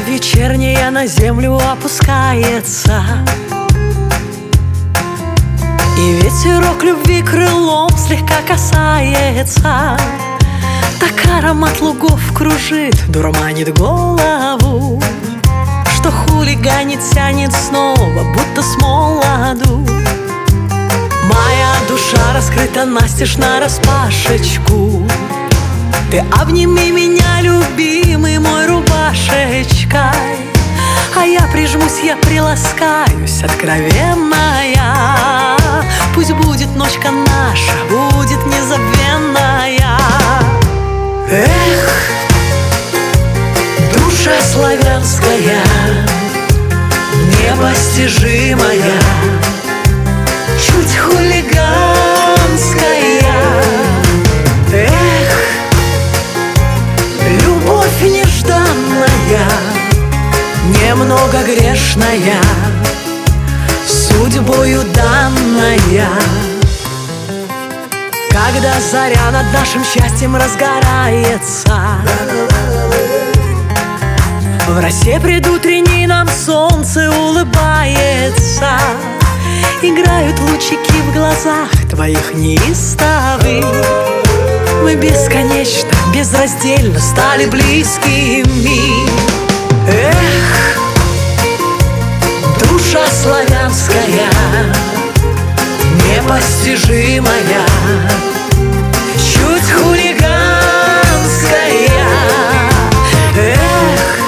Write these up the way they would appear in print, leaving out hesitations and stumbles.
вечерняя на землю опускается, и ветерок любви крылом слегка касается. Так аромат лугов кружит, дурманит голову, что хулиганит, тянет снова, будто с молоду. Моя душа раскрыта настежь нараспашечку. Ты обними меня, любимый мой, рубашечкой, а я прижмусь, я приласкаюсь, откровенная. Пусть будет ночка наша, будет незабвенная. Эх, душа славянская, непостижимая, чуть хулиганская. Эх, любовь нежданная, немного грешная, судьбою данная. Когда заря над нашим счастьем разгорается, в росе предутренней нам солнце улыбается, играют лучики в глазах твоих неистовых. Мы бесконечно, безраздельно стали близкими. Эх, душа славянская, непостижимая, чуть хулиганская. Эх,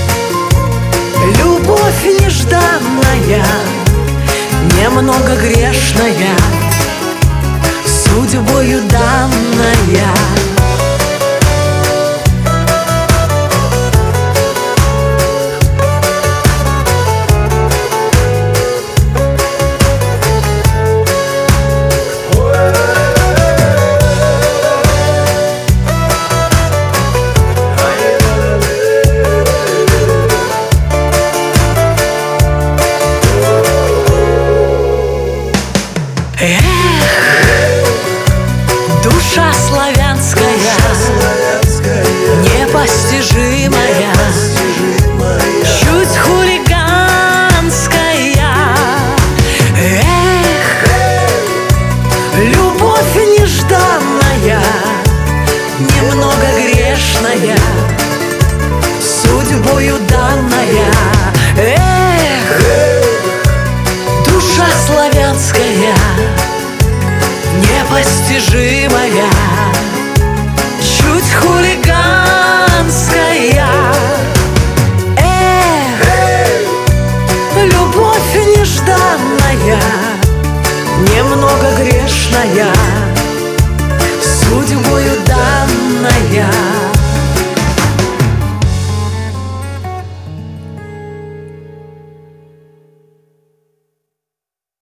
любовь нежданная, немного грешная, судьбою данная. Эх, душа славянская, непостижимая, чуть хулиганская. Эх, любовь нежданная, немного грешная, судьбою данная. Эх, душа славянская, непостижимая, чуть хулиган.